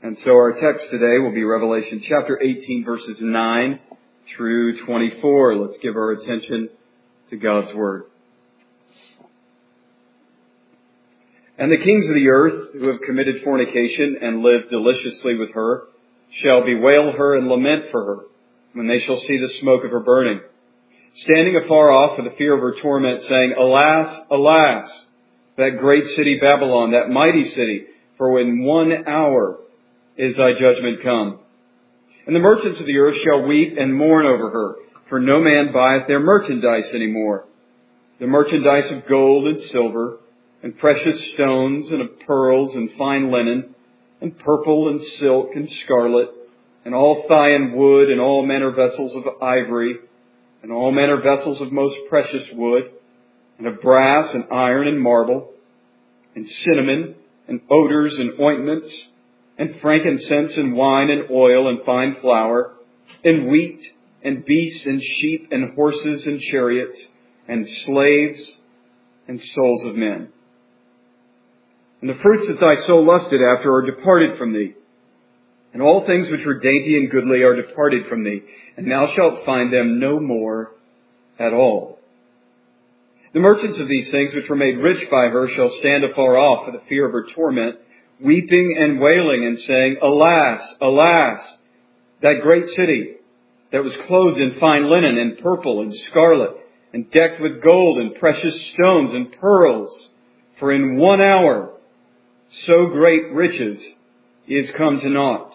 And so our text today will be Revelation chapter 18, verses 9 through 24. Let's give our attention to God's Word. And the kings of the earth who have committed fornication and lived deliciously with her shall bewail her and lament for her when they shall see the smoke of her burning, standing afar off for the fear of her torment, saying, Alas, alas, that great city Babylon, that mighty city, for in 1 hour is thy judgment come. And the merchants of the earth shall weep and mourn over her, for no man buyeth their merchandise any more. The merchandise of gold and silver, and precious stones, and of pearls, and fine linen, and purple, and silk, and scarlet, and all Thyine wood, and all manner vessels of ivory, and all manner vessels of most precious wood, and of brass, and iron, and marble, and cinnamon, and odors, and ointments, and frankincense, and wine, and oil, and fine flour, and wheat, and beasts, and sheep, and horses, and chariots, and slaves, and souls of men. And the fruits that thy soul lusted after are departed from thee, and all things which were dainty and goodly are departed from thee, and thou shalt find them no more at all. The merchants of these things which were made rich by her shall stand afar off for the fear of her torment, weeping and wailing and saying, Alas, alas, that great city that was clothed in fine linen and purple and scarlet and decked with gold and precious stones and pearls, for in 1 hour so great riches is come to naught.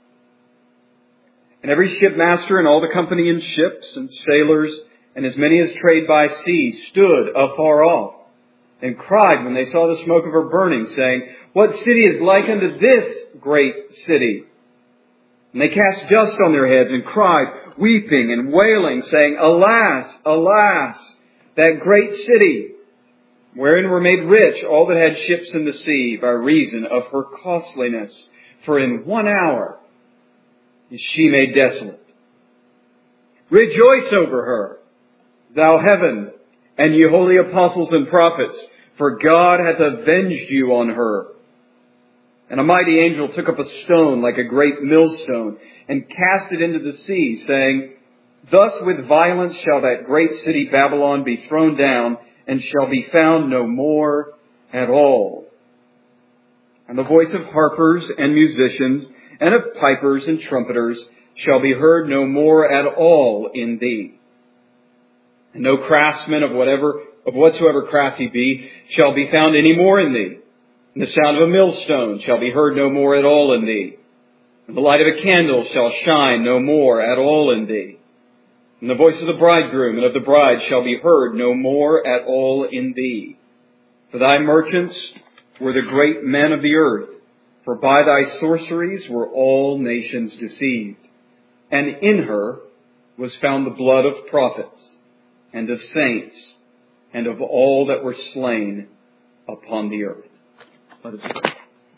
And every shipmaster and all the company in ships and sailors and as many as trade by sea stood afar off and cried when they saw the smoke of her burning, saying, What city is like unto this great city? And they cast dust on their heads and cried, weeping and wailing, saying, Alas, alas, that great city, wherein were made rich all that had ships in the sea by reason of her costliness. For in 1 hour is she made desolate. Rejoice over her, thou heaven, and ye holy apostles and prophets, for God hath avenged you on her. And a mighty angel took up a stone like a great millstone, and cast it into the sea, saying, Thus with violence shall that great city Babylon be thrown down, and shall be found no more at all. And the voice of harpers and musicians, and of pipers and trumpeters, shall be heard no more at all in thee. And no craftsman of whatsoever craft he be shall be found any more in thee. And the sound of a millstone shall be heard no more at all in thee. And the light of a candle shall shine no more at all in thee. And the voice of the bridegroom and of the bride shall be heard no more at all in thee. For thy merchants were the great men of the earth, for by thy sorceries were all nations deceived. And in her was found the blood of prophets, and of saints, and of all that were slain upon the earth. Let us pray.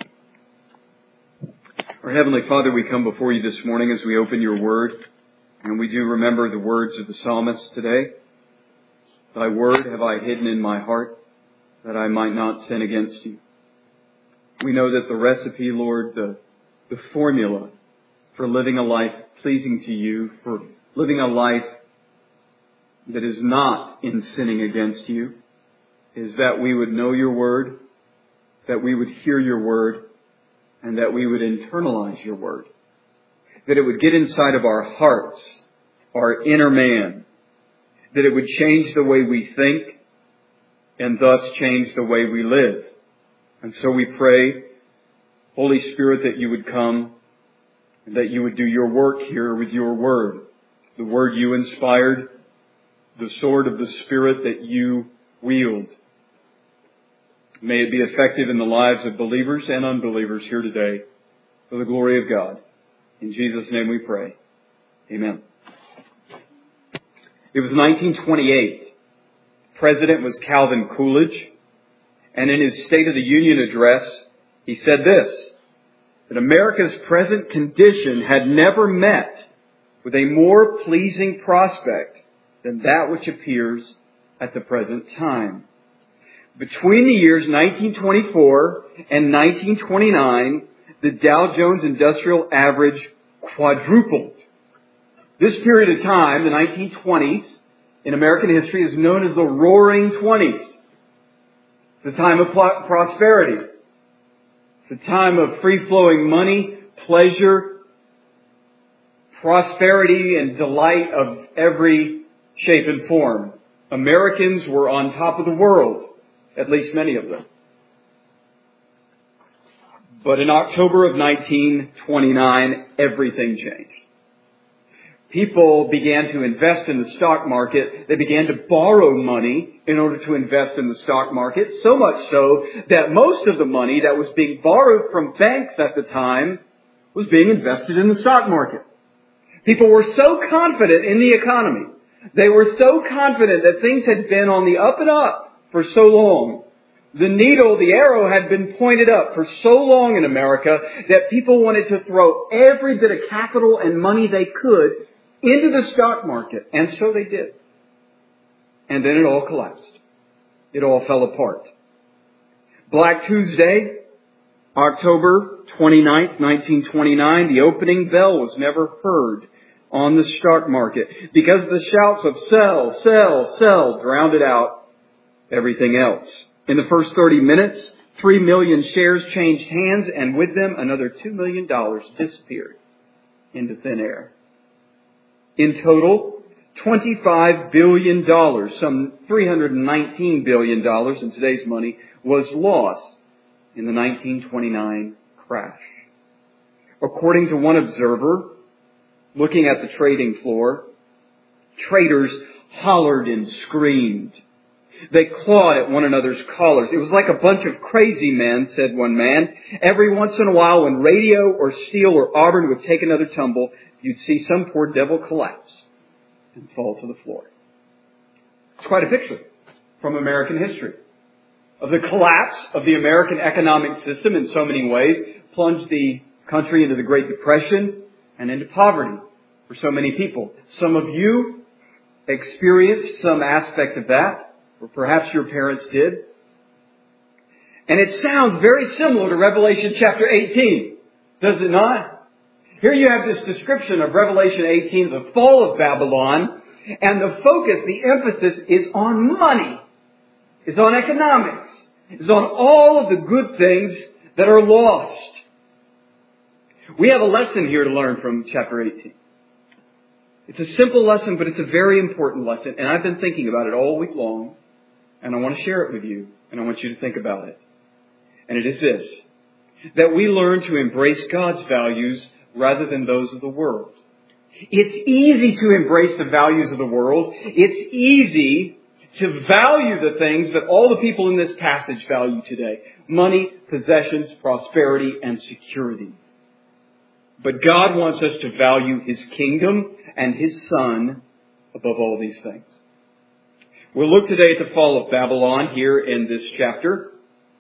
Our Heavenly Father, we come before you this morning as we open your word, and we do remember the words of the psalmist today. Thy word have I hidden in my heart, that I might not sin against you. We know that the recipe, Lord, the formula for living a life pleasing to you, for living a life that is not in sinning against you, is that we would know your word, that we would hear your word, and that we would internalize your word. That it would get inside of our hearts, our inner man, that it would change the way we think, and thus change the way we live. And so we pray, Holy Spirit, that you would come, and that you would do your work here with your word. The word you inspired, the sword of the Spirit that you wield. May it be effective in the lives of believers and unbelievers here today for the glory of God. In Jesus' name we pray. Amen. It was 1928. President was Calvin Coolidge. And in his State of the Union address, he said this, that America's present condition had never met with a more pleasing prospect than that which appears at the present time. Between the years 1924 and 1929, the Dow Jones Industrial Average quadrupled. This period of time, the 1920s, in American history is known as the Roaring Twenties. It's the time of prosperity. It's the time of free-flowing money, pleasure, prosperity, and delight of every shape and form. Americans were on top of the world, at least many of them. But in October of 1929, everything changed. People began to invest in the stock market. They began to borrow money in order to invest in the stock market, so much so that most of the money that was being borrowed from banks at the time was being invested in the stock market. People were so confident in the economy. They were so confident that things had been on the up and up for so long. The needle, the arrow had been pointed up for so long in America that people wanted to throw every bit of capital and money they could into the stock market. And so they did. And then it all collapsed. It all fell apart. Black Tuesday, October 29th, 1929, the opening bell was never heard on the stock market because the shouts of sell, sell, sell drowned out everything else. In the first 30 minutes, 3 million shares changed hands, and with them another $2 million disappeared into thin air. In total, $25 billion, some $319 billion in today's money, was lost in the 1929 crash. According to one observer, looking at the trading floor, traders hollered and screamed. They clawed at one another's collars. It was like a bunch of crazy men, said one man. Every once in a while, when radio or steel or Auburn would take another tumble, you'd see some poor devil collapse and fall to the floor. It's quite a picture from American history of the collapse of the American economic system in so many ways, plunged the country into the Great Depression and into poverty for so many people. Some of you experienced some aspect of that, or perhaps your parents did. And it sounds very similar to Revelation chapter 18, does it not? Here you have this description of Revelation 18, the fall of Babylon, and the focus, the emphasis is on money, is on economics, is on all of the good things that are lost. We have a lesson here to learn from chapter 18. It's a simple lesson, but it's a very important lesson, and I've been thinking about it all week long. And I want to share it with you, and I want you to think about it. And it is this, that we learn to embrace God's values rather than those of the world. It's easy to embrace the values of the world. It's easy to value the things that all the people in this passage value today. Money, possessions, prosperity, and security. But God wants us to value His kingdom and His Son above all these things. We'll look today at the fall of Babylon here in this chapter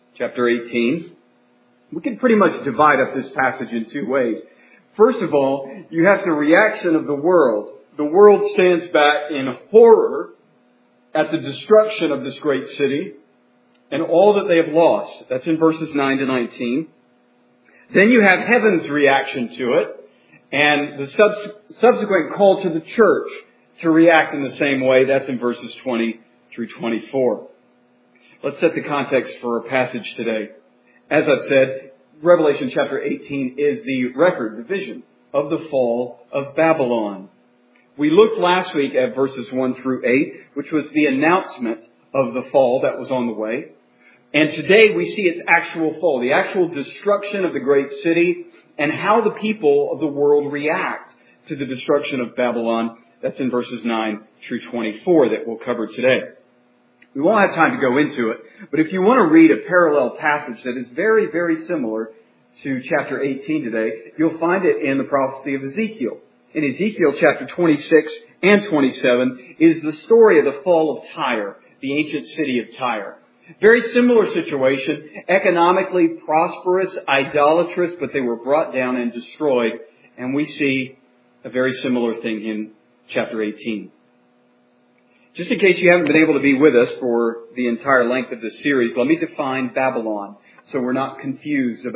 18. We can pretty much divide up this passage in two ways. First of all, you have the reaction of the world. The world stands back in horror at the destruction of this great city and all that they have lost. That's in verses 9 to 19. Then you have heaven's reaction to it and the subsequent call to the church to react in the same way. That's in verses 20 through 24. Let's set the context for our passage today. As I've said, Revelation chapter 18 is the record, the vision of the fall of Babylon. We looked last week at verses 1 through 8, which was the announcement of the fall that was on the way. And today we see its actual fall, the actual destruction of the great city, and how the people of the world react to the destruction of Babylon. That's in verses 9 through 24 that we'll cover today. We won't have time to go into it, but if you want to read a parallel passage that is very, very similar to chapter 18 today, you'll find it in the prophecy of Ezekiel. In Ezekiel chapter 26 and 27 is the story of the fall of Tyre, the ancient city of Tyre. Very similar situation, economically prosperous, idolatrous, but they were brought down and destroyed. And we see a very similar thing in chapter 18. Just in case you haven't been able to be with us for the entire length of this series, let me define Babylon so we're not confused about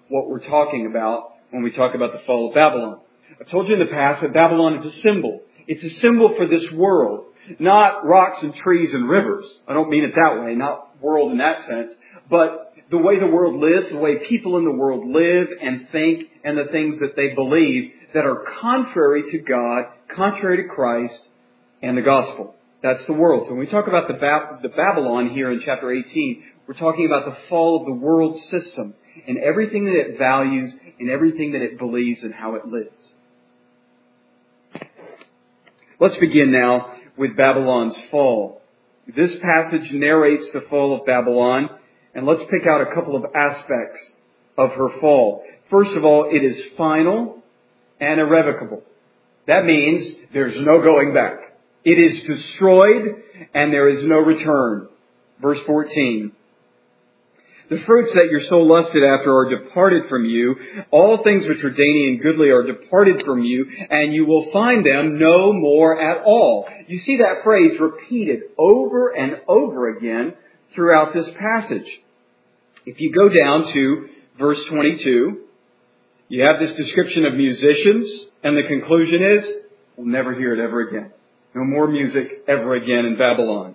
what we're talking about when we talk about the fall of Babylon. I've told you in the past that Babylon is a symbol. It's a symbol for this world, not rocks and trees and rivers. I don't mean it that way, not world in that sense, but the way the world lives, the way people in the world live and think, and the things that they believe that are contrary to God, contrary to Christ and the gospel. That's the world. So when we talk about the Babylon here in chapter 18, we're talking about the fall of the world system and everything that it values and everything that it believes and how it lives. Let's begin now with Babylon's fall. This passage narrates the fall of Babylon, and let's pick out a couple of aspects of her fall. First of all, it is final and irrevocable. That means there's no going back. It is destroyed and there is no return. Verse 14. The fruits that your soul lusted after are departed from you. All things which are dainty and goodly are departed from you, and you will find them no more at all. You see that phrase repeated over and over again throughout this passage. If you go down to verse 22, you have this description of musicians, and the conclusion is, we'll never hear it ever again. No more music ever again in Babylon.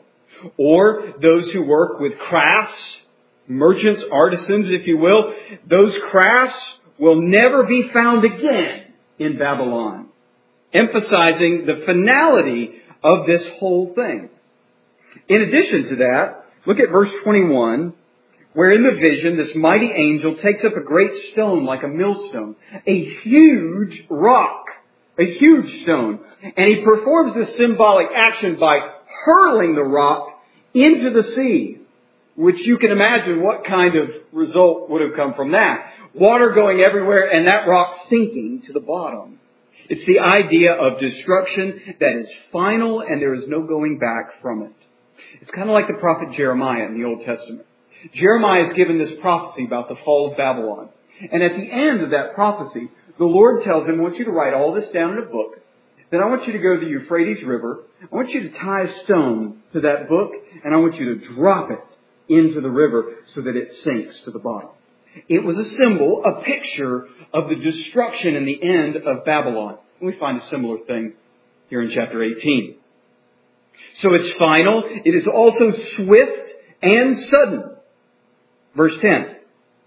Or those who work with crafts, merchants, artisans, if you will, those crafts will never be found again in Babylon. Emphasizing the finality of this whole thing. In addition to that, look at verse 21, where in the vision this mighty angel takes up a great stone like a millstone, a huge rock, a huge stone, and he performs this symbolic action by hurling the rock into the sea, which you can imagine what kind of result would have come from that. Water going everywhere and that rock sinking to the bottom. It's the idea of destruction that is final and there is no going back from it. It's kind of like the prophet Jeremiah in the Old Testament. Jeremiah is given this prophecy about the fall of Babylon. And at the end of that prophecy, the Lord tells him, I want you to write all this down in a book. Then I want you to go to the Euphrates River. I want you to tie a stone to that book, and I want you to drop it into the river so that it sinks to the bottom. It was a symbol, a picture of the destruction and the end of Babylon. And we find a similar thing here in chapter 18. So it's final. It is also swift and sudden. Verse 10.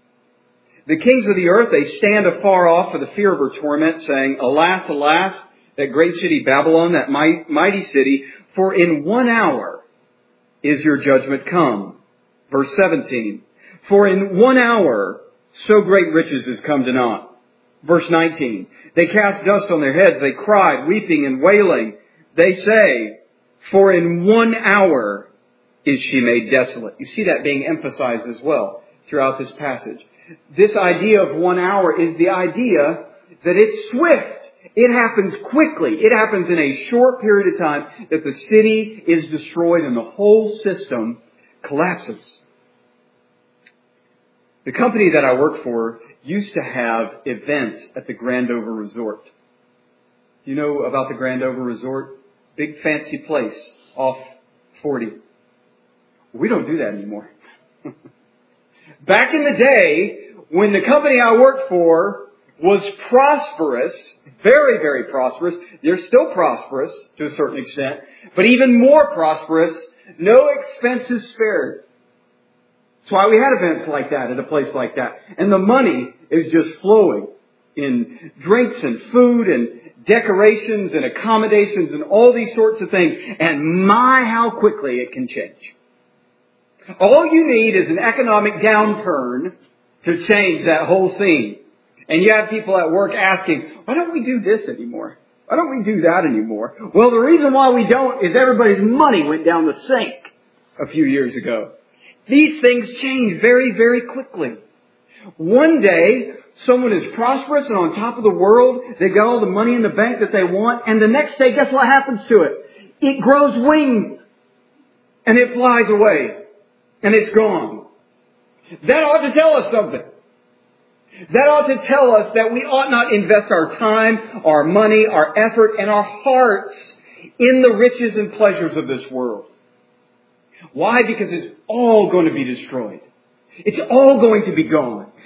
The kings of the earth, they stand afar off for the fear of her torment, saying, Alas, alas, that great city Babylon, that mighty city, for in 1 hour is your judgment come. Verse 17. For in 1 hour so great riches is come to naught. Verse 19. They cast dust on their heads, they cried, weeping and wailing. They say, for in 1 hour is she made desolate. You see that being emphasized as well throughout this passage. This idea of 1 hour is the idea that it's swift. It happens quickly. It happens in a short period of time that the city is destroyed and the whole system collapses. The company that I work for used to have events at the Grandover Resort. You know about the Grandover Resort? Big fancy place off 40. We don't do that anymore. Back in the day, when the company I worked for was prosperous, very, very prosperous, they're still prosperous to a certain extent, but even more prosperous, no expenses spared. That's why we had events like that at a place like that. And the money is just flowing in drinks and food and decorations and accommodations and all these sorts of things. And my, how quickly it can change. All you need is an economic downturn to change that whole scene. And you have people at work asking, why don't we do this anymore? Why don't we do that anymore? Well, the reason why we don't is everybody's money went down the sink a few years ago. These things change very, very quickly. One day, someone is prosperous and on top of the world. They got all the money in the bank that they want. And the next day, guess what happens to it? It grows wings. And it flies away. And it's gone. That ought to tell us something. That ought to tell us that we ought not invest our time, our money, our effort, and our hearts in the riches and pleasures of this world. Why? Because it's all going to be destroyed. It's all going to be gone.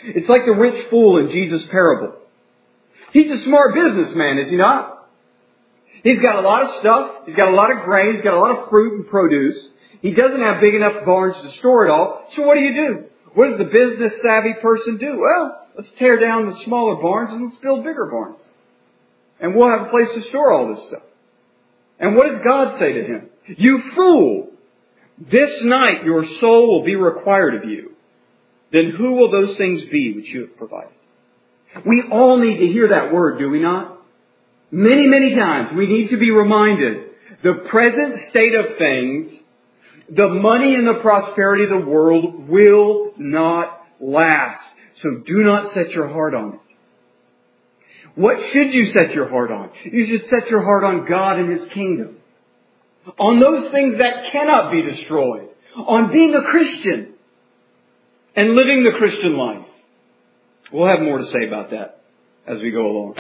It's like the rich fool in Jesus' parable. He's a smart businessman, is he not? He's got a lot of stuff. He's got a lot of grain. He's got a lot of fruit and produce. He doesn't have big enough barns to store it all. So what do? What does the business savvy person do? Well, let's tear down the smaller barns and let's build bigger barns. And we'll have a place to store all this stuff. And what does God say to him? You fool! This night your soul will be required of you. Then who will those things be which you have provided? We all need to hear that word, do we not? Many, many times we need to be reminded the present state of things, the money and the prosperity of the world will not last. So do not set your heart on it. What should you set your heart on? You should set your heart on God and His kingdom. On those things that cannot be destroyed. On being a Christian and living the Christian life. We'll have more to say about that as we go along.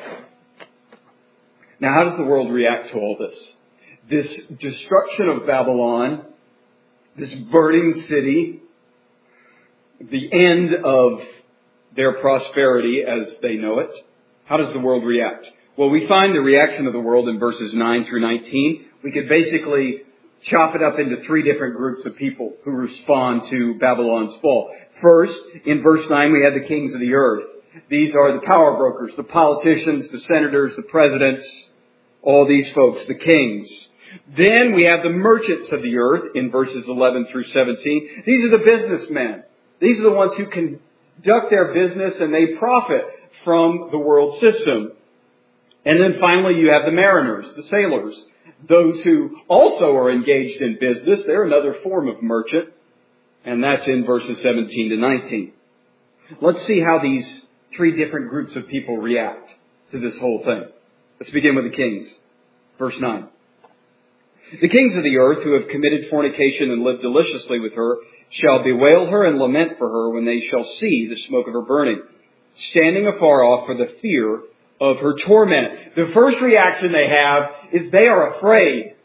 Now, how does the world react to all this? This destruction of Babylon, this burning city, the end of their prosperity as they know it. How does the world react? Well, we find the reaction of the world in verses 9 through 19. We could basically chop it up into three different groups of people who respond to Babylon's fall. First, in verse 9, we have the kings of the earth. These are the power brokers, the politicians, the senators, the presidents, all these folks, the kings. Then we have the merchants of the earth in verses 11 through 17. These are the businessmen. These are the ones who conduct their business and they profit from the world system. And then finally you have the mariners, the sailors, those who also are engaged in business. They're another form of merchant. And that's in verses 17 to 19. Let's see how these three different groups of people react to this whole thing. Let's begin with the kings. Verse 9. The kings of the earth who have committed fornication and lived deliciously with her shall bewail her and lament for her when they shall see the smoke of her burning, standing afar off for the fear of her torment. The first reaction they have is they are afraid.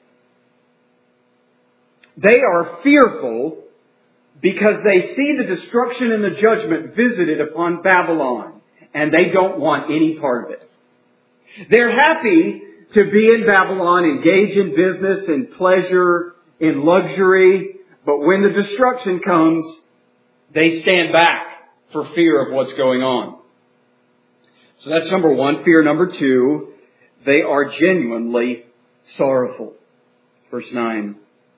They are fearful because they see the destruction and the judgment visited upon Babylon, and they don't want any part of it. They're happy to be in Babylon, engage in business, in pleasure, in luxury, but when the destruction comes, they stand back for fear of what's going on. So that's number one. Fear number two, they are genuinely sorrowful. Verse 9.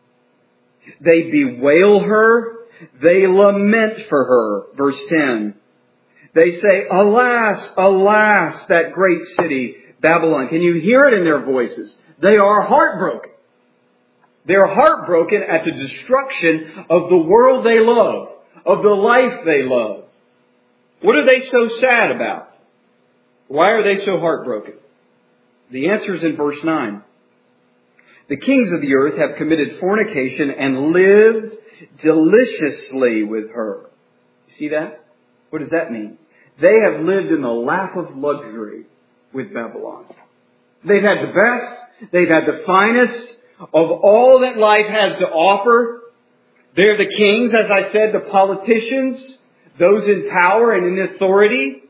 They bewail her, they lament for her. Verse 10. They say, alas, alas, that great city, Babylon. Can you hear it in their voices? They are heartbroken. They're heartbroken at the destruction of the world they love, of the life they love. What are they so sad about? Why are they so heartbroken? The answer is in verse 9. The kings of the earth have committed fornication and lived deliciously with her. You see that? What does that mean? They have lived in the lap of luxury with Babylon. They've had the best. They've had the finest of all that life has to offer. They're the kings, as I said, the politicians, those in power and in authority.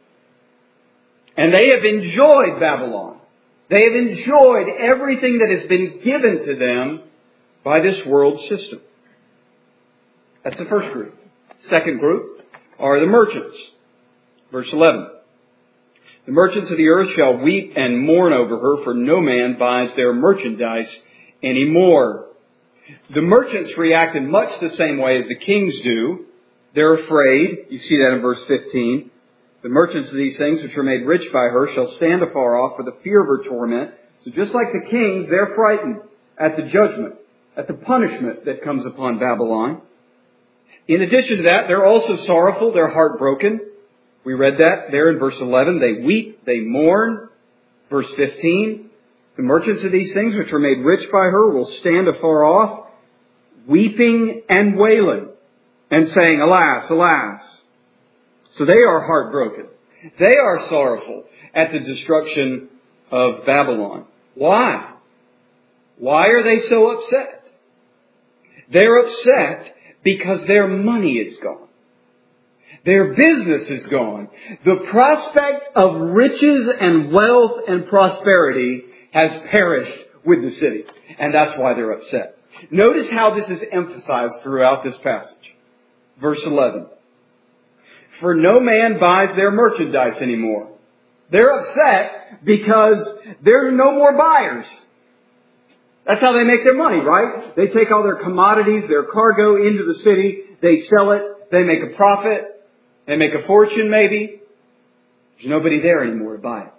And they have enjoyed Babylon. They have enjoyed everything that has been given to them by this world system. That's the first group. Second group are the merchants. Verse 11. The merchants of the earth shall weep and mourn over her, for no man buys their merchandise anymore. The merchants react in much the same way as the kings do. They're afraid. You see that in verse 15. The merchants of these things which are made rich by her shall stand afar off for the fear of her torment. So just like the kings, they're frightened at the judgment, at the punishment that comes upon Babylon. In addition to that, they're also sorrowful. They're heartbroken. We read that there in verse 11. They weep, they mourn. Verse 15. The merchants of these things which are made rich by her will stand afar off, weeping and wailing, and saying, alas, alas. So they are heartbroken. They are sorrowful at the destruction of Babylon. Why? Why are they so upset? They're upset because their money is gone. Their business is gone. The prospect of riches and wealth and prosperity has perished with the city. And that's why they're upset. Notice how this is emphasized throughout this passage. Verse 11. For no man buys their merchandise anymore. They're upset because there are no more buyers. That's how they make their money, right? They take all their commodities, their cargo into the city. They sell it. They make a profit. They make a fortune maybe. There's nobody there anymore to buy it.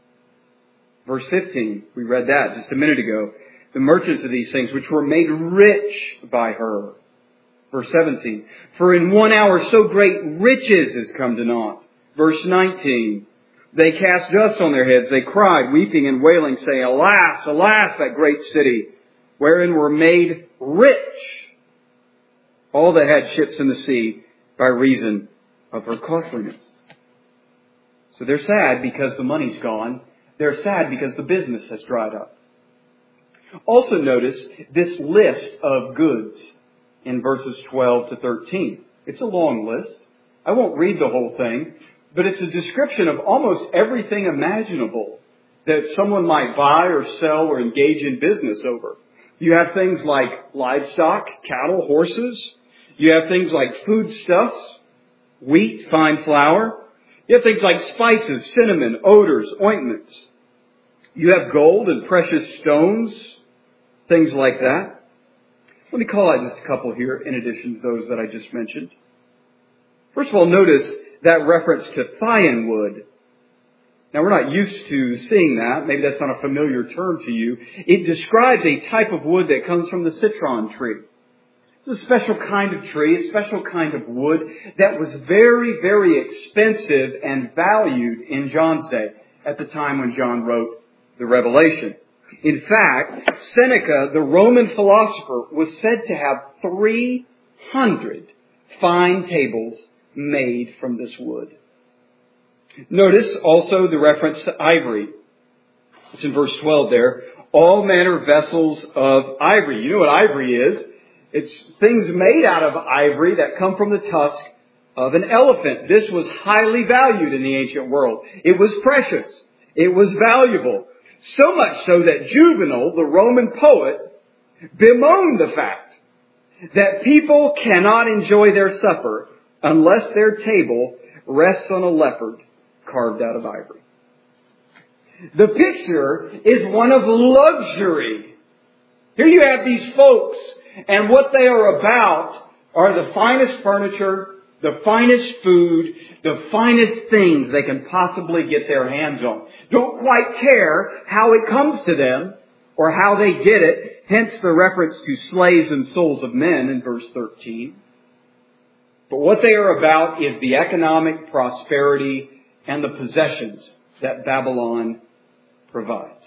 Verse 15, we read that just a minute ago. The merchants of these things which were made rich by her. Verse 17, for in 1 hour so great riches is come to naught. Verse 19, they cast dust on their heads. They cried, weeping and wailing, saying, alas, alas, that great city, wherein were made rich all that had ships in the sea by reason of her costliness. So they're sad because the money's gone. They're sad because the business has dried up. Also notice this list of goods in verses 12 to 13. It's a long list. I won't read the whole thing, but it's a description of almost everything imaginable that someone might buy or sell or engage in business over. You have things like livestock, cattle, horses. You have things like foodstuffs, wheat, fine flour. You have things like spices, cinnamon, odors, ointments. You have gold and precious stones, things like that. Let me call out just a couple here in addition to those that I just mentioned. First of all, notice that reference to Thion wood. Now, we're not used to seeing that. Maybe that's not a familiar term to you. It describes a type of wood that comes from the citron tree. It's a special kind of tree, a special kind of wood that was very, very expensive and valued in John's day at the time when John wrote the Revelation. In fact, Seneca, the Roman philosopher, was said to have 300 fine tables made from this wood. Notice also the reference to ivory. It's in verse 12 there. All manner of vessels of ivory. You know what ivory is? It's things made out of ivory that come from the tusk of an elephant. This was highly valued in the ancient world. It was precious. It was valuable. So much so that Juvenal, the Roman poet, bemoaned the fact that people cannot enjoy their supper unless their table rests on a leopard carved out of ivory. The picture is one of luxury. Here you have these folks, and what they are about are the finest furniture, the finest food, the finest things they can possibly get their hands on. Don't quite care how it comes to them or how they get it. Hence the reference to slaves and souls of men in verse 13. But what they are about is the economic prosperity and the possessions that Babylon provides.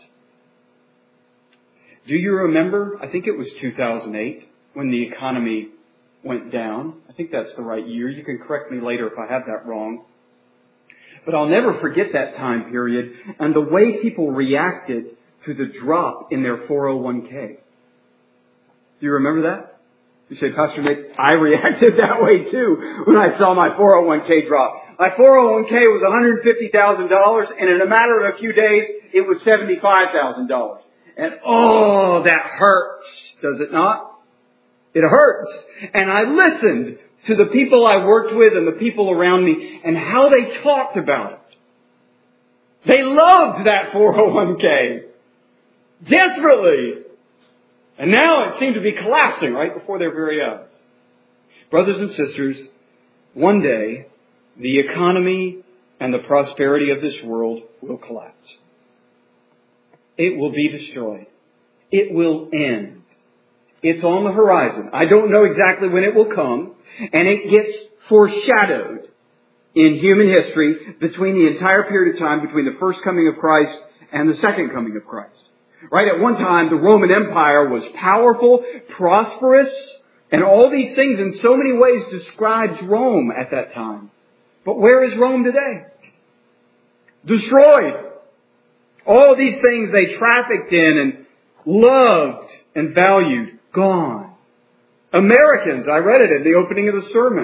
Do you remember? I think it was 2008 when the economy went down. I think that's the right year. You can correct me later if I have that wrong. But I'll never forget that time period and the way people reacted to the drop in their 401k. Do you remember that? You say, Pastor Nick, I reacted that way too when I saw my 401k drop. My 401k was $150,000 and in a matter of a few days it was $75,000. And oh, that hurts, does it not? It hurts. And I listened to the people I worked with and the people around me and how they talked about it. They loved that 401k. Desperately. And now it seemed to be collapsing right before their very eyes. Brothers and sisters, one day the economy and the prosperity of this world will collapse. It will be destroyed. It will end. It's on the horizon. I don't know exactly when it will come, and it gets foreshadowed in human history between the entire period of time between the first coming of Christ and the second coming of Christ. Right? At one time, the Roman Empire was powerful, prosperous, and all these things in so many ways describes Rome at that time. But where is Rome today? Destroyed. All these things they trafficked in and loved and valued, gone. Americans, I read it at the opening of the sermon.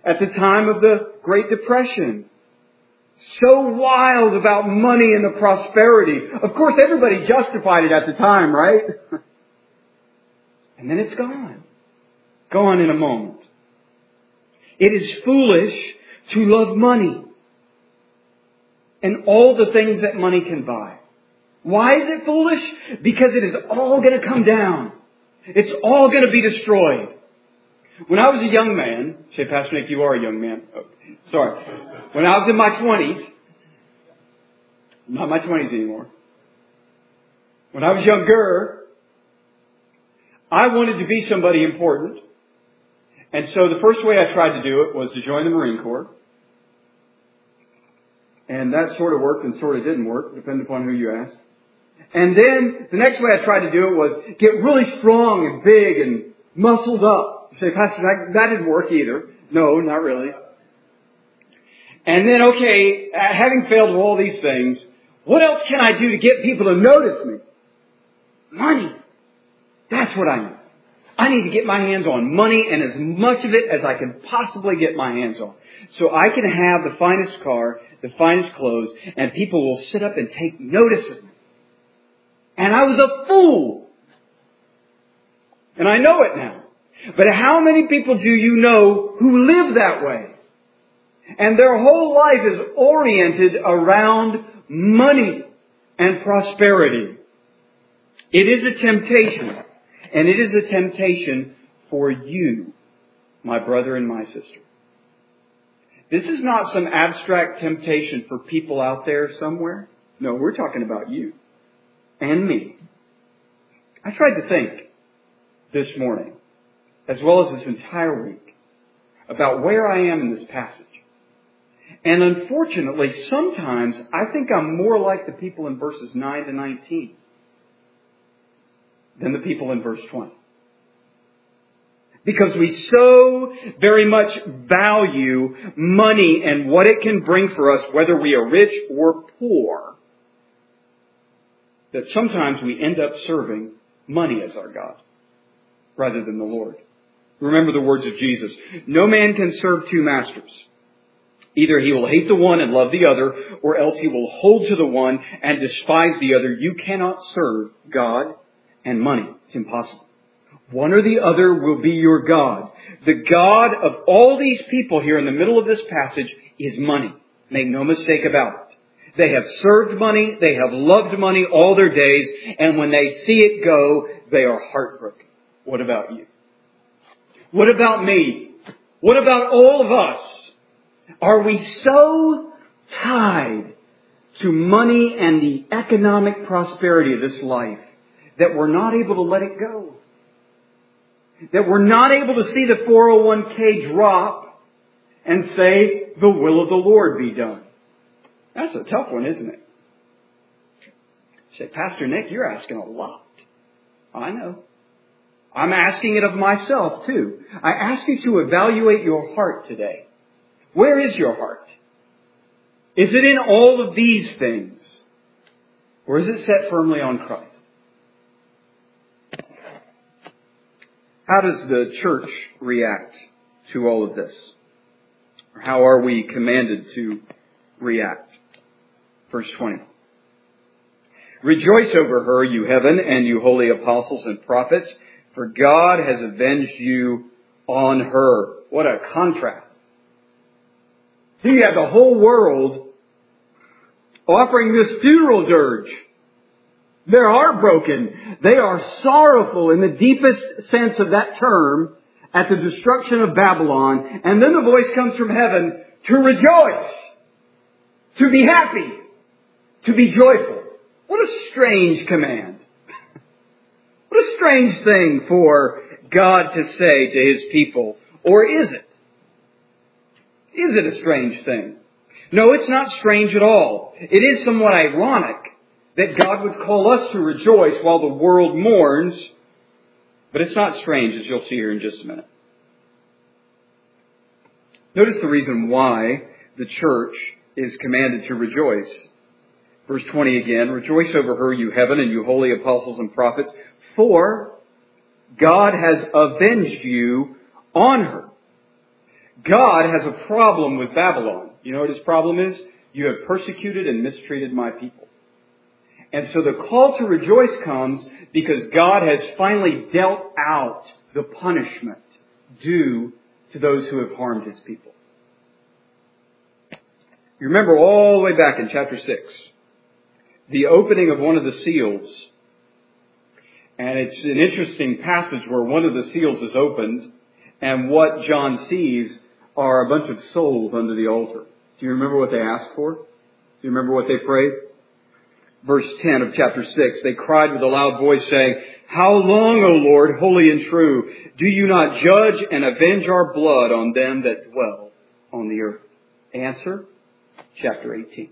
at the time of the Great Depression. So wild about money and the prosperity. Of course, everybody justified it at the time, right? And then it's gone. Gone in a moment. It is foolish to love money and all the things that money can buy. Why is it foolish? Because it is all going to come down. It's all going to be destroyed. When I was a young man, say, Pastor Nick, you are a young man. Oh, sorry. When I was in my 20s, not my 20s anymore. When I was younger, I wanted to be somebody important. And so the first way I tried to do it was to join the Marine Corps. And that sort of worked and sort of didn't work, depending upon who you ask. And then the next way I tried to do it was get really strong and big and muscled up. You say, Pastor, that didn't work either. No, not really. And then, okay, having failed with all these things, what else can I do to get people to notice me? Money. That's what I need. I need to get my hands on money and as much of it as I can possibly get my hands on. So I can have the finest car, the finest clothes, and people will sit up and take notice of me. And I was a fool. And I know it now. But how many people do you know who live that way? And their whole life is oriented around money and prosperity. It is a temptation. And it is a temptation for you, my brother and my sister. This is not some abstract temptation for people out there somewhere. No, we're talking about you and me. I tried to think this morning, as well as this entire week, about where I am in this passage. And unfortunately, sometimes I think I'm more like the people in verses 9 to 19 than the people in verse 20. Because we so very much value money and what it can bring for us, whether we are rich or poor, that sometimes we end up serving money as our God rather than the Lord. Remember the words of Jesus. No man can serve two masters. Either he will hate the one and love the other, or else he will hold to the one and despise the other. You cannot serve God and money. It's impossible. One or the other will be your God. The God of all these people here in the middle of this passage is money. Make no mistake about it. They have served money. They have loved money all their days. And when they see it go, they are heartbroken. What about you? What about me? What about all of us? Are we so tied to money and the economic prosperity of this life that we're not able to let it go? That we're not able to see the 401k drop and say, the will of the Lord be done? That's a tough one, isn't it? You say, Pastor Nick, you're asking a lot. I know. I'm asking it of myself too. I ask you to evaluate your heart today. Where is your heart? Is it in all of these things? Or is it set firmly on Christ? How does the church react to all of this? Or how are we commanded to react? Verse 20. Rejoice over her, you heaven, and you holy apostles and prophets, for God has avenged you on her. What a contrast. Here you have the whole world offering this funeral dirge. They're heartbroken. They are sorrowful in the deepest sense of that term at the destruction of Babylon. And then the voice comes from heaven to rejoice, to be happy, to be joyful. What a strange command. What a strange thing for God to say to His people. Or is it? Is it a strange thing? No, it's not strange at all. It is somewhat ironic that God would call us to rejoice while the world mourns. But it's not strange, as you'll see here in just a minute. Notice the reason why the church is commanded to rejoice. Verse 20 again, rejoice over her, you heaven, and you holy apostles and prophets, for God has avenged you on her. God has a problem with Babylon. You know what his problem is? You have persecuted and mistreated my people. And so the call to rejoice comes because God has finally dealt out the punishment due to those who have harmed his people. You remember all the way back in chapter 6, the opening of one of the seals. And it's an interesting passage where one of the seals is opened, and what John sees are a bunch of souls under the altar. Do you remember what they asked for? Do you remember what they prayed? Verse 10 of chapter 6, they cried with a loud voice saying, "How long, O Lord, holy and true, do you not judge and avenge our blood on them that dwell on the earth?" Answer, chapter 18.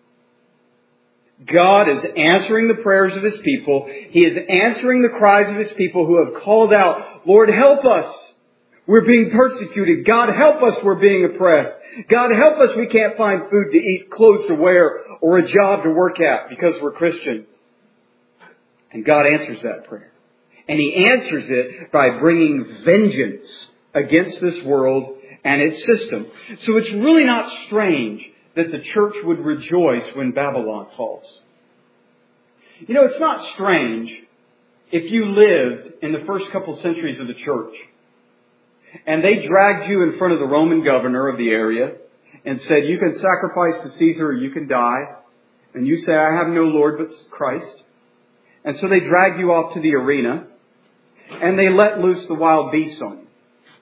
God is answering the prayers of his people. He is answering the cries of his people who have called out, "Lord, help us. We're being persecuted. God, help us. We're being oppressed. God, help us. We can't find food to eat, clothes to wear, or a job to work at because we're Christians." And God answers that prayer. And he answers it by bringing vengeance against this world and its system. So it's really not strange that the church would rejoice when Babylon falls. You know, it's not strange if you lived in the first couple centuries of the church and they dragged you in front of the Roman governor of the area and said, "You can sacrifice to Caesar or you can die." And you say, "I have no Lord but Christ." And so they drag you off to the arena and they let loose the wild beasts on you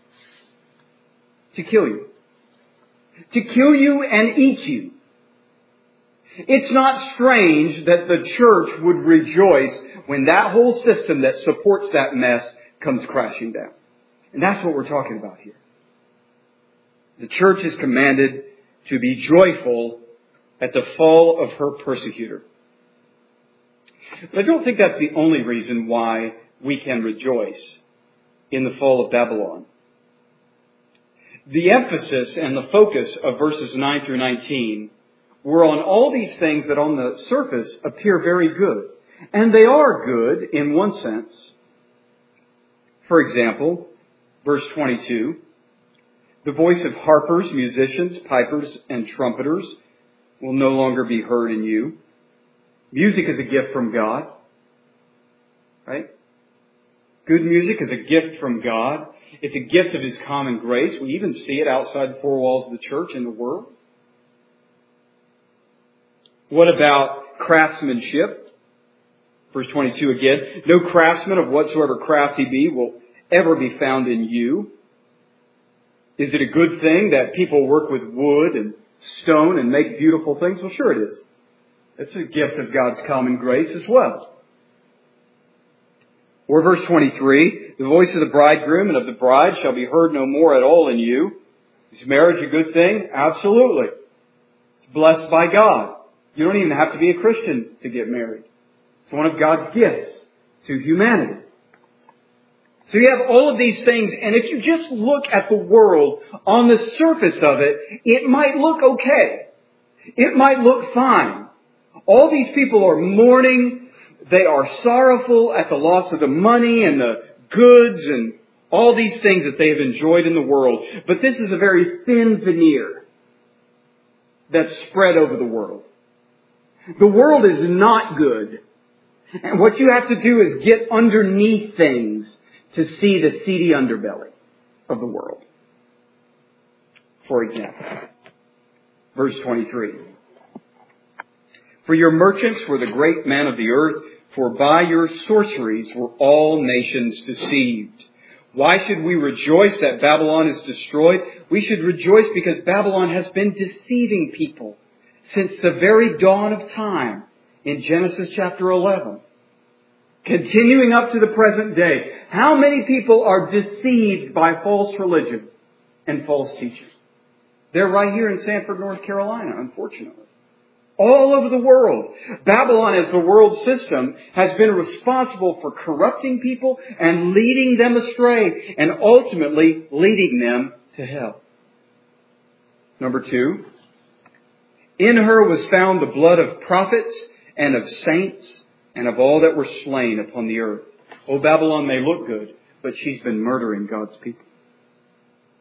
to kill you. To kill you and eat you. It's not strange that the church would rejoice when that whole system that supports that mess comes crashing down. And that's what we're talking about here. The church is commanded to be joyful at the fall of her persecutor. But I don't think that's the only reason why we can rejoice in the fall of Babylon. The emphasis and the focus of verses 9 through 19 were on all these things that on the surface appear very good. And they are good in one sense. For example, verse 22, "The voice of harpers, musicians, pipers, and trumpeters will no longer be heard in you." Music is a gift from God. Right? Good music is a gift from God. It's a gift of his common grace. We even see it outside the four walls of the church in the world. What about craftsmanship? Verse 22 again. "No craftsman of whatsoever craft he be will ever be found in you." Is it a good thing that people work with wood and stone and make beautiful things? Well, sure it is. It's a gift of God's common grace as well. Or verse 23, "The voice of the bridegroom and of the bride shall be heard no more at all in you." Is marriage a good thing? Absolutely. It's blessed by God. You don't even have to be a Christian to get married. It's one of God's gifts to humanity. So you have all of these things, and if you just look at the world on the surface of it, it might look okay. It might look fine. All these people are mourning. They are sorrowful at the loss of the money and the goods and all these things that they have enjoyed in the world. But this is a very thin veneer that's spread over the world. The world is not good. And what you have to do is get underneath things to see the seedy underbelly of the world. For example, verse 23. "For your merchants were the great men of the earth, for by your sorceries were all nations deceived." Why should we rejoice that Babylon is destroyed? We should rejoice because Babylon has been deceiving people since the very dawn of time in Genesis chapter 11. Continuing up to the present day. How many people are deceived by false religion and false teaching? They're right here in Sanford, North Carolina, unfortunately. All over the world. Babylon, as the world system, has been responsible for corrupting people and leading them astray and ultimately leading them to hell. Number 2, "In her was found the blood of prophets and of saints and of all that were slain upon the earth." Oh, Babylon may look good, but she's been murdering God's people.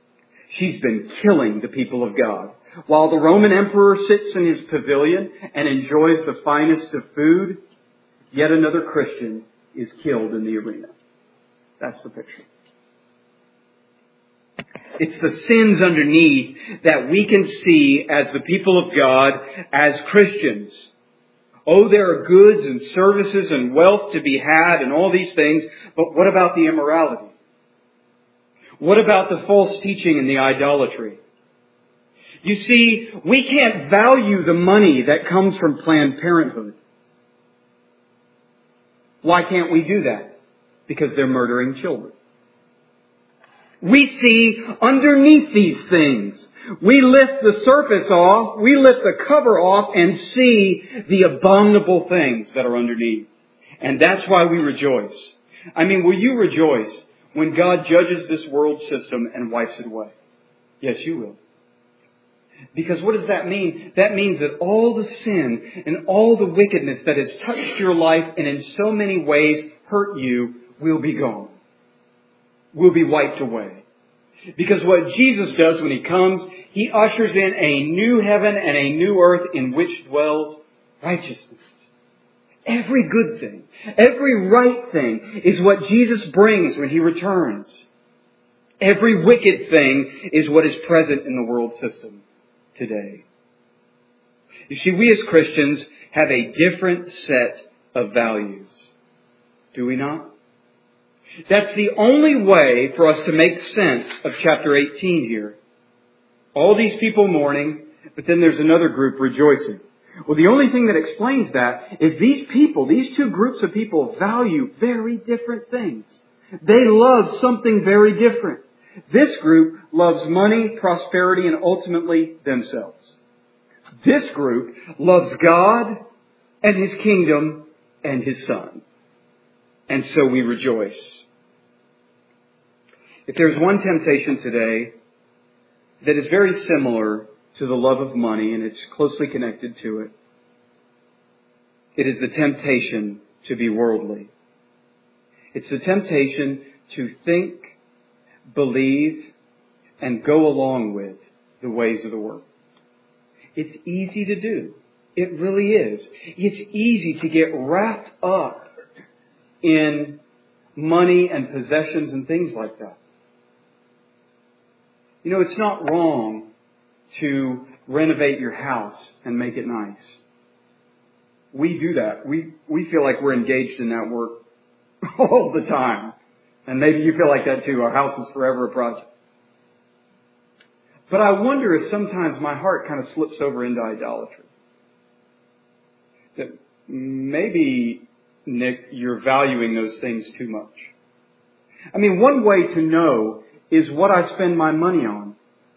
She's been killing the people of God. While the Roman emperor sits in his pavilion and enjoys the finest of food, yet another Christian is killed in the arena. That's the picture. It's the sins underneath that we can see as the people of God, as Christians. Oh, there are goods and services and wealth to be had and all these things, but what about the immorality? What about the false teaching and the idolatry? You see, we can't value the money that comes from Planned Parenthood. Why can't we do that? Because they're murdering children. We see underneath these things. We lift the surface off, we lift the cover off and see the abominable things that are underneath. And that's why we rejoice. I mean, will you rejoice when God judges this world system and wipes it away? Yes, you will. Because what does that mean? That means that all the sin and all the wickedness that has touched your life and in so many ways hurt you will be gone. Will be wiped away. Because what Jesus does when He comes, He ushers in a new heaven and a new earth in which dwells righteousness. Every good thing, every right thing is what Jesus brings when He returns. Every wicked thing is what is present in the world system today. You see, we as Christians have a different set of values. Do we not? That's the only way for us to make sense of chapter 18 here. All these people mourning, but then there's another group rejoicing. Well, the only thing that explains that is these people, these two groups of people value very different things. They love something very different. This group loves money, prosperity, and ultimately themselves. This group loves God and His kingdom and His Son. And so we rejoice. If there's one temptation today that is very similar to the love of money, and it's closely connected to it, it is the temptation to be worldly. It's the temptation to think, believe, and go along with the ways of the world. It's easy to do. It really is. It's easy to get wrapped up in money and possessions and things like that. You know, it's not wrong to renovate your house and make it nice. We do that. We feel like we're engaged in that work all the time. And maybe you feel like that too. Our house is forever a project. But I wonder if sometimes my heart kind of slips over into idolatry. That maybe, Nick, you're valuing those things too much. I mean, one way to know is what I spend my money on.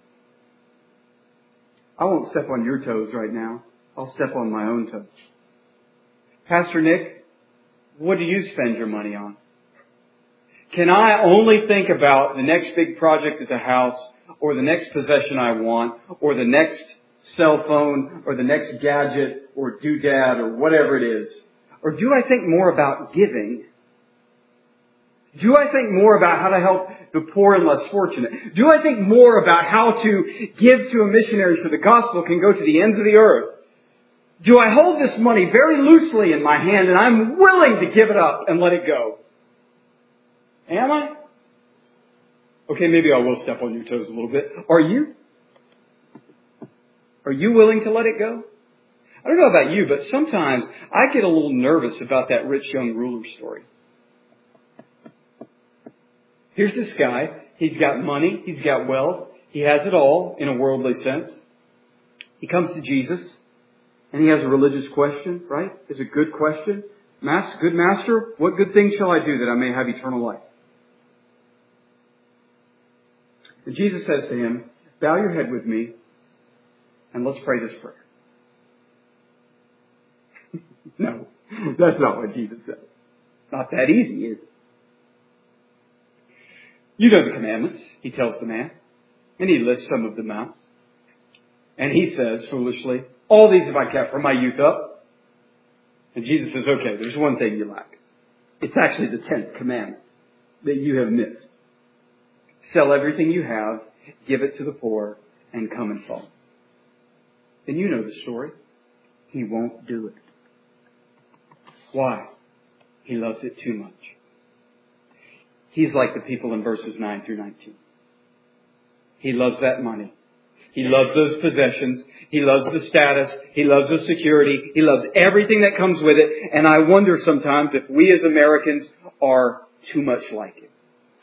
I won't step on your toes right now. I'll step on my own toes. Pastor Nick, what do you spend your money on? Can I only think about the next big project at the house, or the next possession I want, or the next cell phone, or the next gadget, or doodad, or whatever it is? Or do I think more about giving? Do I think more about how to help the poor and less fortunate? Do I think more about how to give to a missionary so the gospel can go to the ends of the earth? Do I hold this money very loosely in my hand and I'm willing to give it up and let it go? Am I? Okay, maybe I will step on your toes a little bit. Are you? Are you willing to let it go? I don't know about you, but sometimes I get a little nervous about that rich young ruler story. Here's this guy. He's got money. He's got wealth. He has it all in a worldly sense. He comes to Jesus and he has a religious question, right? It's a good question. Good master, what good thing shall I do that I may have eternal life? And Jesus says to him, bow your head with me and let's pray this prayer. No, that's not what Jesus said. Not that easy, is it? You know the commandments, he tells the man. And he lists some of them out. And he says, foolishly, all these have I kept from my youth up. And Jesus says, okay, there's one thing you lack. It's actually the 10th commandment that you have missed. Sell everything you have give it to the poor, and come and follow. Then you know the story. He won't do it. Why? He loves it too much. He's like the people in verses 9 through 19. He loves that money. He loves those possessions. He loves the status. He loves the security. He loves everything that comes with it. And I wonder sometimes if we as Americans are too much like him.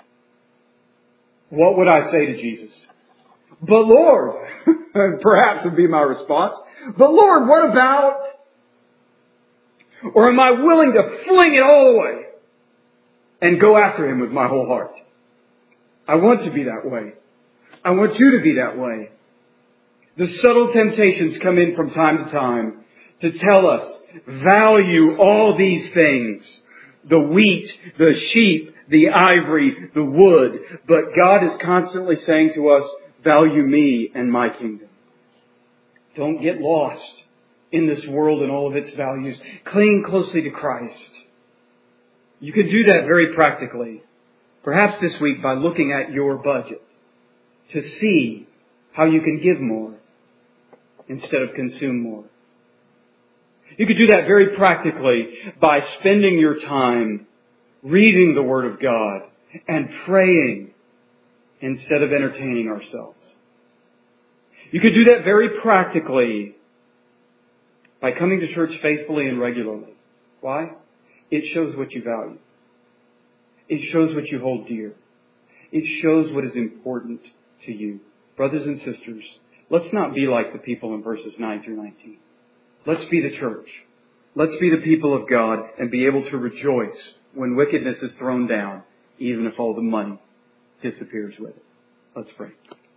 What would I say to Jesus? But Lord, perhaps would be my response. But Lord, what about? Or am I willing to fling it all away and go after Him with my whole heart? I want to be that way. I want you to be that way. The subtle temptations come in from time to time to tell us, value all these things. The wheat, the sheep, the ivory, the wood. But God is constantly saying to us, value me and my kingdom. Don't get lost in this world and all of its values. Cling closely to Christ. You can do that very practically. Perhaps this week by looking at your budget to see how you can give more instead of consume more. You could do that very practically by spending your time reading the Word of God and praying instead of entertaining ourselves. You could do that very practically by coming to church faithfully and regularly. Why? It shows what you value. It shows what you hold dear. It shows what is important to you. Brothers and sisters, let's not be like the people in verses 9 through 19. Let's be the church. Let's be the people of God and be able to rejoice when wickedness is thrown down, even if all the money disappears with it. Let's pray.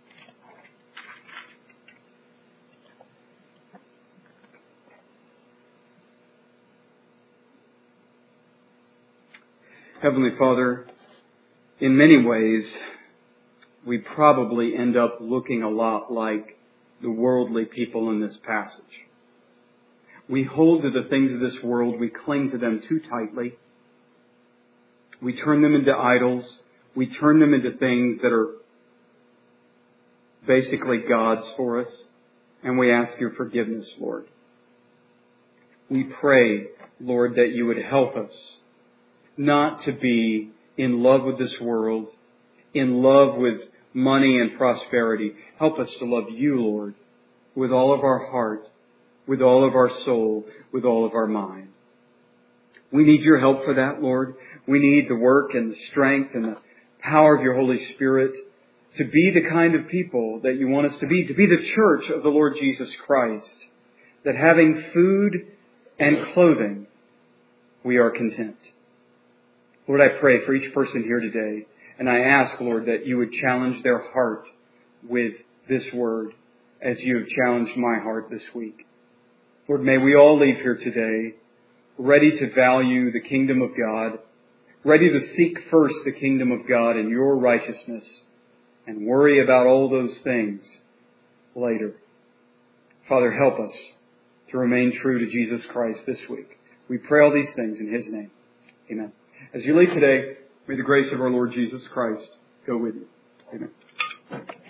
Heavenly Father, in many ways, we probably end up looking a lot like the worldly people in this passage. We hold to the things of this world. We cling to them too tightly. We turn them into idols. We turn them into things that are basically gods for us. And we ask your forgiveness, Lord. We pray, Lord, that you would help us not to be in love with this world, in love with money and prosperity. Help us to love you, Lord, with all of our heart, with all of our soul, with all of our mind. We need your help for that, Lord. We need the work and the strength and the power of your Holy Spirit to be the kind of people that you want us to be the church of the Lord Jesus Christ, that having food and clothing, we are content. Lord, I pray for each person here today, and I ask, Lord, that you would challenge their heart with this word as you have challenged my heart this week. Lord, may we all leave here today ready to value the kingdom of God, ready to seek first the kingdom of God and your righteousness, and worry about all those things later. Father, help us to remain true to Jesus Christ this week. We pray all these things in His name. Amen. As you leave today, may the grace of our Lord Jesus Christ go with you. Amen.